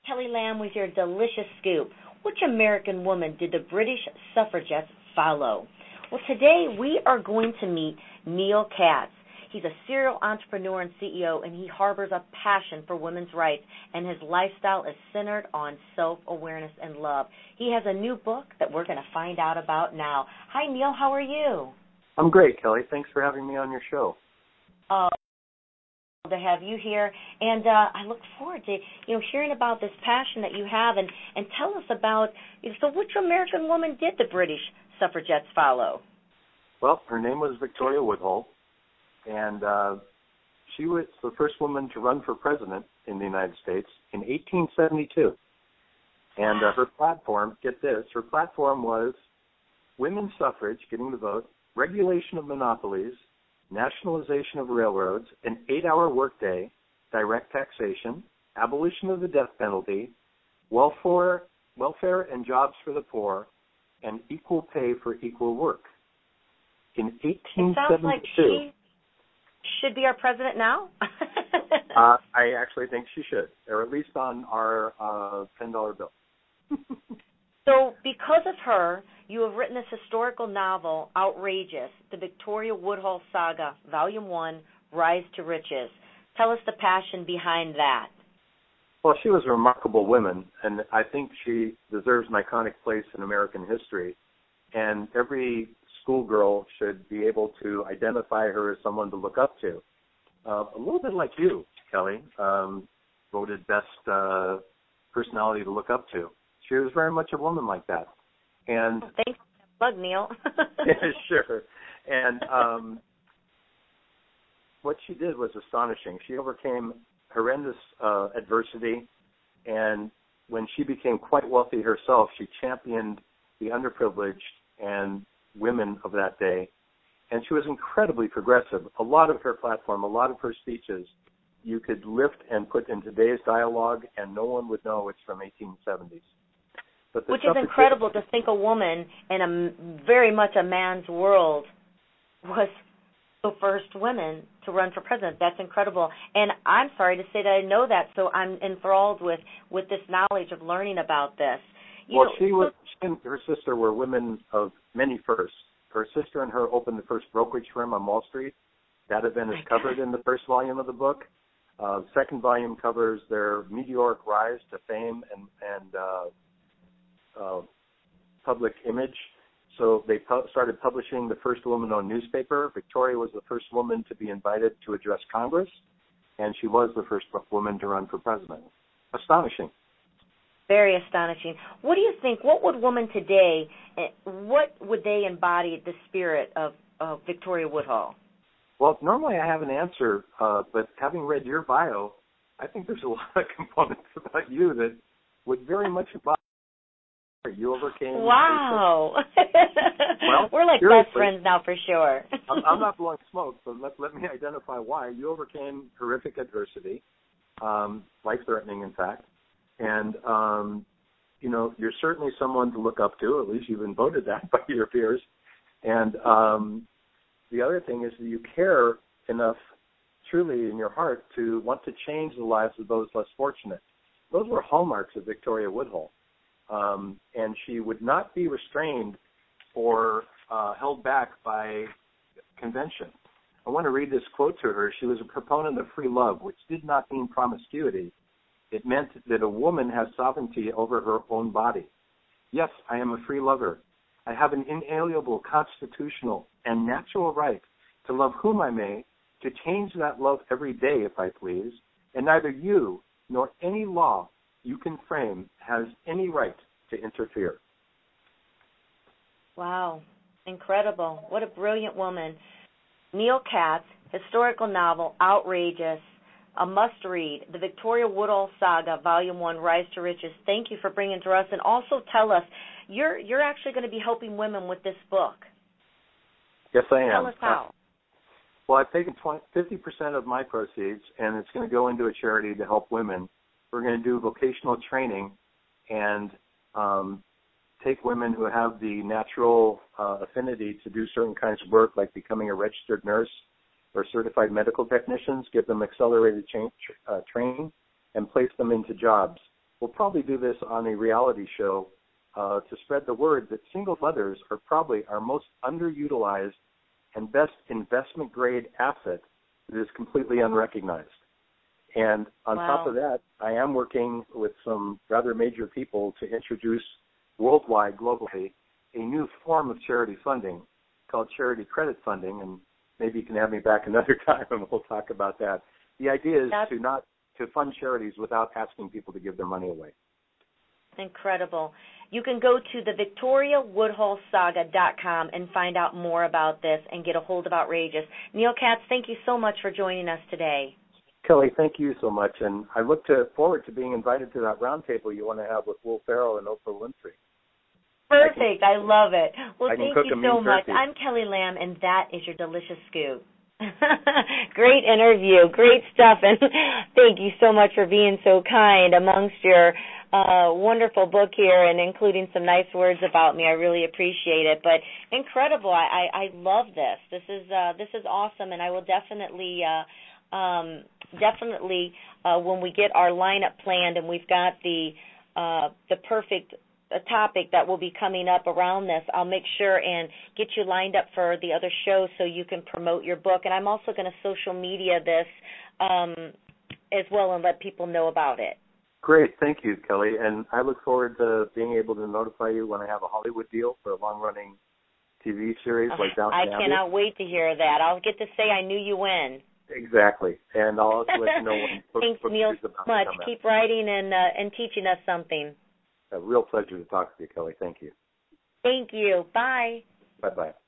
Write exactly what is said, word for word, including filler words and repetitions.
Kelly Lamb with your delicious scoop. Which American woman did the British suffragettes follow? Well, today we are going to meet Neil Katz. He's a serial entrepreneur and C E O, and he harbors a passion for women's rights, and his lifestyle is centered on self-awareness and love. He has a new book that we're going to find out about now. Hi, Neil. How are you? I'm great, Kelly. Thanks for having me on your show. Uh, to have you here, and uh, I look forward to you know hearing about this passion that you have, and, and tell us about, you know, so which American woman did the British suffragettes follow? Well, her name was Victoria Woodhull, and uh, she was the first woman to run for president in the United States in eighteen seventy-two. And uh, her platform, get this, her platform was women's suffrage, getting the vote, regulation of monopolies, nationalization of railroads, an eight-hour workday, direct taxation, abolition of the death penalty, welfare, welfare and jobs for the poor, and equal pay for equal work. In eighteen seventy-two, it sounds like she should be our president now. uh, I actually think she should, or at least on our uh, ten dollar bill. So because of her, you have written this historical novel, Outrageous, The Victoria Woodhull Saga, Volume one, Rise to Riches. Tell us the passion behind that. Well, she was a remarkable woman, and I think she deserves an iconic place in American history. And every schoolgirl should be able to identify her as someone to look up to. Uh, a little bit like you, Kelly, um, voted best uh, personality to look up to. She was very much a woman like that. And thanks for that plug, Neil. Yeah, sure. And um, what she did was astonishing. She overcame horrendous uh, adversity, and when she became quite wealthy herself, she championed the underprivileged and women of that day. And she was incredibly progressive. A lot of her platform, a lot of her speeches, you could lift and put in today's dialogue, and no one would know it's from eighteen seventies. But Which is incredible to think a woman in a very much a man's world was the first woman to run for president. That's incredible. And I'm sorry to say that I know that, so I'm enthralled with, with this knowledge of learning about this. You well, know, she was, she and her sister were women of many firsts. Her sister and her opened the first brokerage firm on Wall Street. That event is covered in the first volume of the book. Uh, the second volume covers their meteoric rise to fame and, and uh, Uh, public image. So they pu- started publishing the first woman-owned newspaper. Victoria was the first woman to be invited to address Congress, and she was the first woman to run for president. Astonishing. Very astonishing. What do you think? What would women today, what would they embody the spirit of, of Victoria Woodhull? Well, normally I have an answer, uh, but having read your bio, I think there's a lot of components about you that would very much embody. You overcame. Wow. Well, we're like seriously, best friends now for sure. I'm, I'm not blowing smoke, but let, let me identify why. You overcame horrific adversity, um, life-threatening, in fact. And, um, you know, you're certainly someone to look up to. At least you've been voted that by your peers. And um, the other thing is that you care enough, truly in your heart, to want to change the lives of those less fortunate. Those were hallmarks of Victoria Woodhull. Um, and she would not be restrained or uh, held back by convention. I want to read this quote to her. She was a proponent of free love, which did not mean promiscuity. It meant that a woman has sovereignty over her own body. Yes, I am a free lover. I have an inalienable constitutional and natural right to love whom I may, to change that love every day if I please, and neither you nor any law you can frame has any right to interfere. Wow. Incredible. What a brilliant woman. Neil Katz, historical novel, Outrageous, a must-read, The Victoria Woodhull Saga, Volume one, Rise to Riches. Thank you for bringing it to us. And also tell us, you're you're actually going to be helping women with this book. Yes, I am. Tell us how. Uh, well, I've taken fifty percent of my proceeds, and it's going to go into a charity to help women. We're going to do vocational training and um, take women who have the natural uh, affinity to do certain kinds of work, like becoming a registered nurse or certified medical technicians, give them accelerated change, uh, training, and place them into jobs we'll probably do this on a reality show uh, to spread the word that single mothers are probably our most underutilized and best investment-grade asset that is completely unrecognized. And on wow. top of that, I am working with some rather major people to introduce worldwide, globally, a new form of charity funding called charity credit funding, and maybe you can have me back another time and we'll talk about that. The idea is That's to not to fund charities without asking people to give their money away. Incredible. You can go to the victoria woodhull saga dot com and find out more about this and get a hold of Outrageous. Neil Katz, thank you so much for joining us today. Kelly, thank you so much, and I look to, forward to being invited to that roundtable you want to have with Will Ferrell and Oprah Winfrey. Perfect. I, can, I love it. Well, I thank you so much. Turkey. I'm Kelly Lamb, and that is your delicious scoop. Great interview. Great stuff. And thank you so much for being so kind amongst your uh, wonderful book here and including some nice words about me. I really appreciate it. But incredible. I, I, I love this. This is uh, this is awesome, and I will definitely uh, um, definitely uh, when we get our lineup planned and we've got the uh, the perfect a topic that will be coming up around this, I'll make sure and get you lined up for the other shows so you can promote your book. And I'm also going to social media this um, as well and let people know about it. Great. Thank you, Kelly. And I look forward to being able to notify you when I have a Hollywood deal for a long-running T V series like Downton I Abbey. cannot wait to hear that. I'll get to say I knew you when. Exactly. And I'll also let you know when book, Thanks, book Neil, so much. out. Keep writing and, uh, and teaching us something. A real pleasure to talk to you, Kelly. Thank you. Thank you. Bye. Bye-bye.